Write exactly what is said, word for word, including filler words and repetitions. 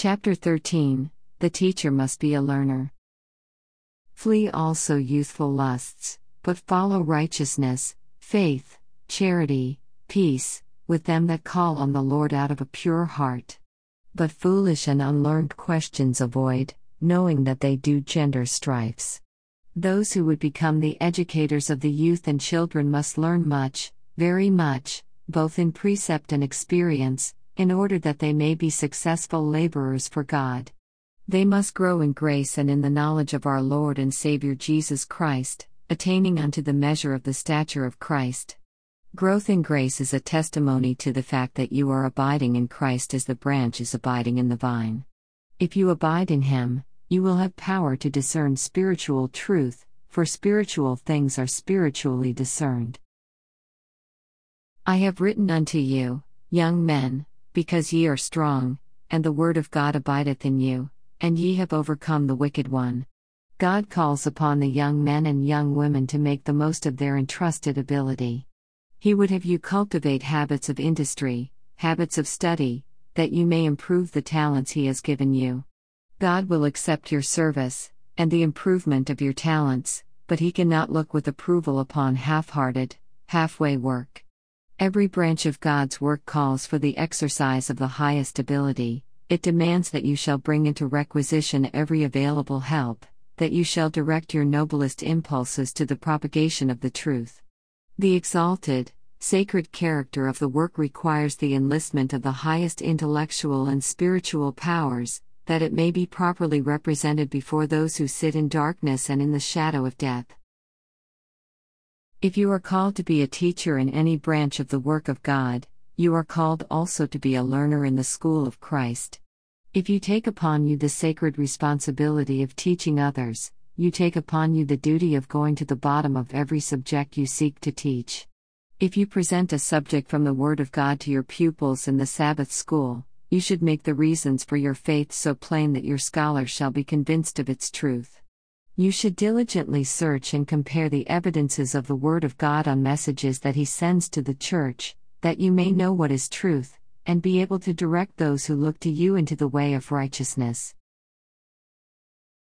Chapter thirteen The teacher must be a learner. Flee also youthful lusts, but follow righteousness, faith, charity, peace, with them that call on the Lord out of a pure heart. But foolish and unlearned questions avoid, knowing that they do gender strifes. Those who would become the educators of the youth and children must learn much, very much, both in precept and experience, in order that they may be successful laborers for God. They must grow in grace and in the knowledge of our Lord and Savior Jesus Christ, attaining unto the measure of the stature of Christ. Growth in grace is a testimony to the fact that you are abiding in Christ as the branch is abiding in the vine. If you abide in Him, you will have power to discern spiritual truth, for spiritual things are spiritually discerned. I have written unto you, young men, because ye are strong, and the word of God abideth in you, and ye have overcome the wicked one. God calls upon the young men and young women to make the most of their entrusted ability. He would have you cultivate habits of industry, habits of study, that you may improve the talents He has given you. God will accept your service, and the improvement of your talents, but He cannot look with approval upon half-hearted, halfway work. Every branch of God's work calls for the exercise of the highest ability. It demands that you shall bring into requisition every available help, that you shall direct your noblest impulses to the propagation of the truth. The exalted, sacred character of the work requires the enlistment of the highest intellectual and spiritual powers, that it may be properly represented before those who sit in darkness and in the shadow of death. If you are called to be a teacher in any branch of the work of God, you are called also to be a learner in the school of Christ. If you take upon you the sacred responsibility of teaching others, you take upon you the duty of going to the bottom of every subject you seek to teach. If you present a subject from the Word of God to your pupils in the Sabbath school, you should make the reasons for your faith so plain that your scholars shall be convinced of its truth. You should diligently search and compare the evidences of the Word of God on messages that He sends to the church, that you may know what is truth, and be able to direct those who look to you into the way of righteousness.